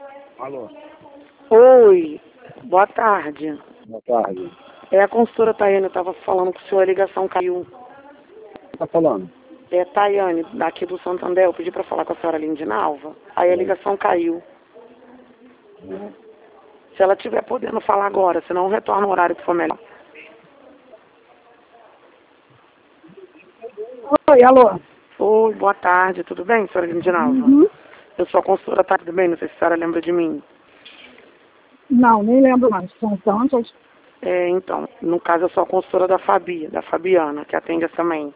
Alô, Oi, boa tarde. boa tarde. É a consultora Tayane, eu estava falando com o senhor, a ligação caiu. Tá falando? É Tayane, daqui do Santander, eu pedi para falar com a senhora Lindinalva, aí a ligação caiu. Se ela estiver podendo falar agora, senão retorna o horário que for melhor. Oi, alô? Oi, boa tarde, tudo bem, senhora Lindinalva? Uhum. Eu sou a consultora Tayane, tudo bem? Não sei se a senhora lembra de mim. Não, nem lembro mais. São tantas. Então, no caso eu sou a consultora da Fabiana, que atende essa mãe.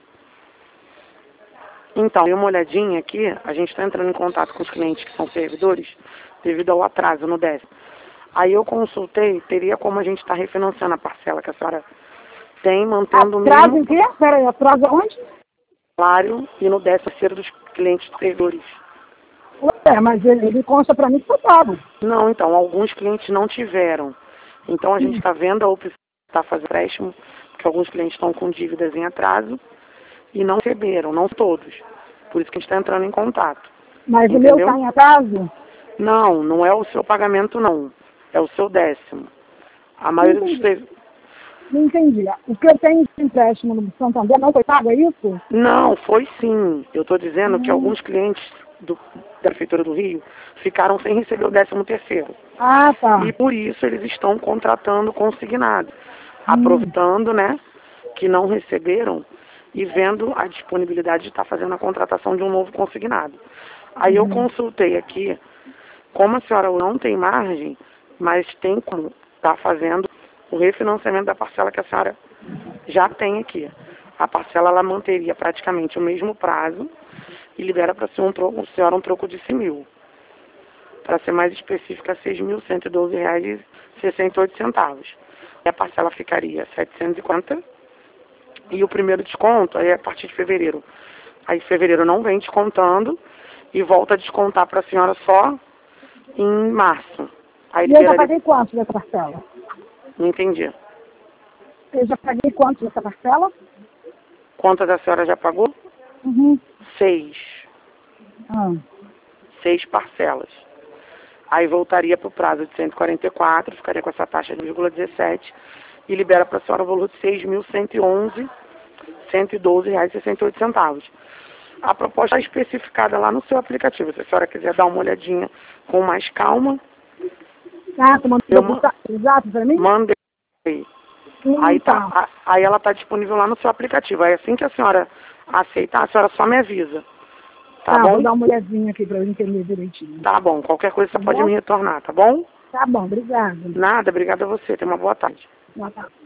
Então, dei uma olhadinha aqui, a gente está entrando em contato com os clientes que são servidores, devido ao atraso no décimo. Aí eu consultei, teria como a gente estar refinanciando a parcela que a senhora tem, mantendo o Atraso em mesmo quê? Peraí, atraso onde? salário e no 13º dos clientes servidores. Ué, mas ele consta pra mim que foi pago. Não, então, alguns clientes não tiveram. Então a gente está vendo a opção de estar fazendo empréstimo, porque alguns clientes estão com dívidas em atraso e não receberam, não todos. Por isso que a gente está entrando em contato. Mas Entendeu? o meu tá em atraso? Não, não é o seu pagamento não. É o seu décimo. A maioria dos Não entendi. O que eu tenho de empréstimo no Santander não foi pago, é isso? Não, foi sim. Eu estou dizendo que alguns clientes da Prefeitura do Rio ficaram sem receber o 13º. Ah, tá. E por isso eles estão contratando consignado. Aproveitando, né, que não receberam e vendo a disponibilidade de estar fazendo a contratação de um novo consignado. Aí eu consultei aqui, como a senhora não tem margem, mas tem como estar fazendo o refinanciamento da parcela que a senhora já tem aqui. A parcela ela manteria praticamente o mesmo prazo e libera para a senhora um troco de 100 mil. Para ser mais específica, R$ 6.112,68. E a parcela ficaria 740 e o primeiro desconto aí é a partir de fevereiro. Aí fevereiro não vem descontando e volta a descontar para a senhora só em março. Aí E eu já liberaria... paguei quanto dessa parcela? Não entendi. Eu já paguei quanto dessa parcela? Quantas a senhora já pagou? Uhum. 6. Ah. 6 parcelas. Aí voltaria para o prazo de 144, ficaria com essa taxa de 1,17 e libera para a senhora o valor de R$ 6.111,112,68. A proposta é especificada lá no seu aplicativo. Se a senhora quiser dar uma olhadinha com mais calma, Ah, tu mandou eu exato pra mim? mandei. Aí, Tá. aí ela está disponível lá no seu aplicativo. Aí assim que a senhora aceitar, a senhora só me avisa. Tá bom? Vou dar uma olhadinha aqui pra eu entender direitinho. Tá bom. Qualquer coisa Tá você pode bom? me retornar, tá bom? Tá bom, obrigada. Nada, obrigada a você. Tenha uma boa tarde. Boa tarde.